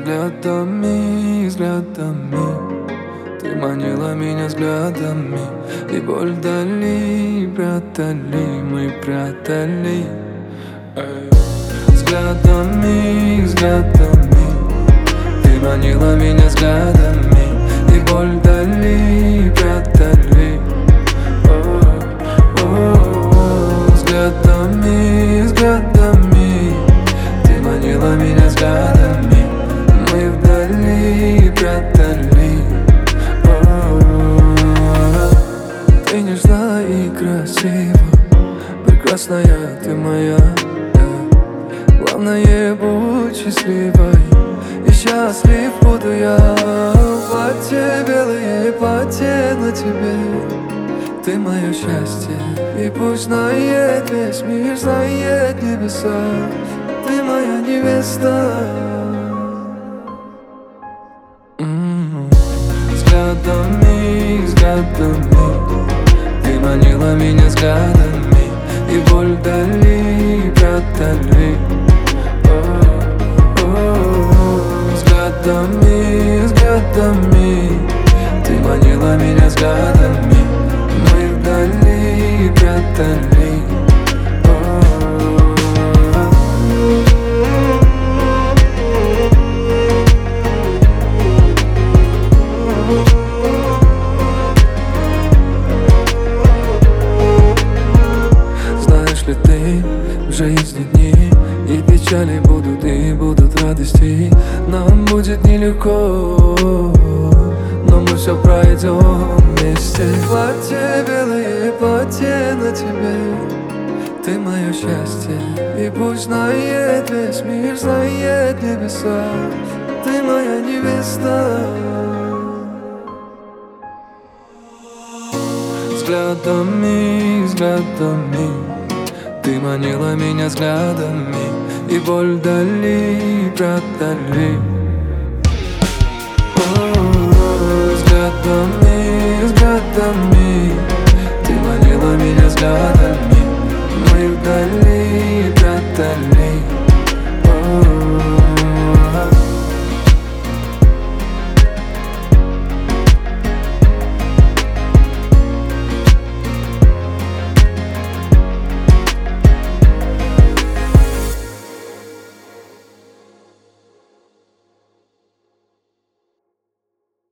взглядами, взглядами. Ты манила меня взглядами, и боль вдали прятали, мы прятали. Взглядами, взглядами. Ты манила меня взглядами, и боль вдали прятали. Взглядами, взглядами. Ты манила меня взглядами, мы вдали прятали. Ты нежна и красива, прекрасная ты моя. Главное, будь счастливой, и счастлив буду я. Платье белое, платье на тебе, ты мое счастье. И пусть знает весь мир, знает небеса, ты моя невеста. Взглядами, взглядами. Ты манила меня взглядами, и боль вдали прятали. Взглядами, взглядами. Ты манила меня взглядами, мы вдали прятали. Знаешь ли ты, в жизни дни и печали будут, и будут радости. Нам будет нелегко, но мы все пройдем вместе. Платье белое, платье на тебе, ты мое счастье. И пусть знает весь мир, знает небеса, ты моя невеста. Взглядами, взглядами. Ты манила меня взглядами, и боль вдали прятали. Взглядами, взглядами.